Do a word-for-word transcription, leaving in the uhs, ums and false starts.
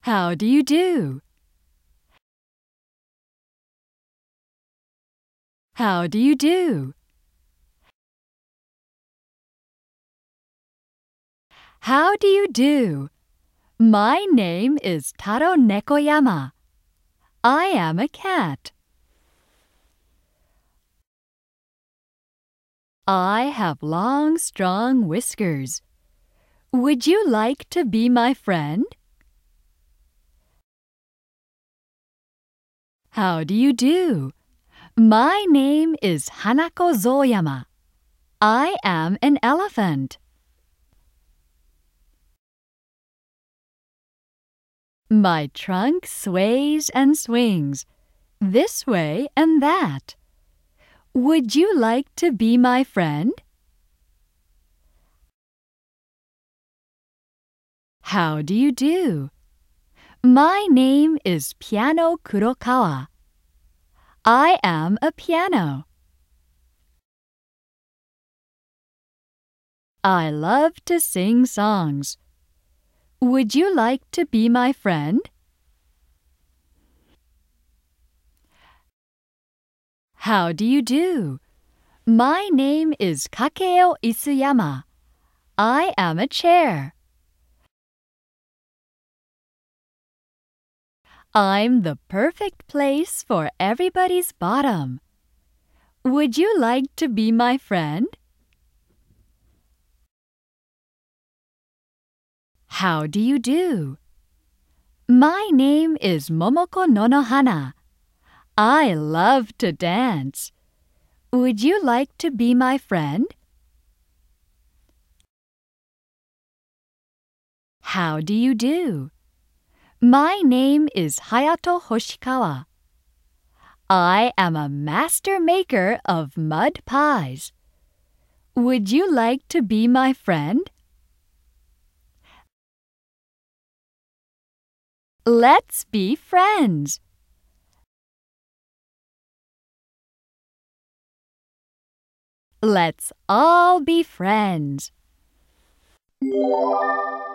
How do you do? How do you do? How do you do? My name is Taro Nekoyama. I am a cat. I have long, strong whiskers. Would you like to be my friend? How do you do? My name is Hanako Zoyama. I am an elephant. My trunk sways and swings, this way and that. Would you like to be my friend? How do you do? My name is Piano Kurokawa. I am a piano. I love to sing songs. Would you like to be my friend? How do you do? My name is Kakeo Isuyama. I am a chair. I'm the perfect place for everybody's bottom. Would you like to be my friend? How do you do? My name is Momoko Nonohana. I love to dance. Would you like to be my friend? How do you do? My name is Hayato Hoshikawa. I am a master maker of mud pies. Would you like to be my friend? Let's be friends. Let's all be friends.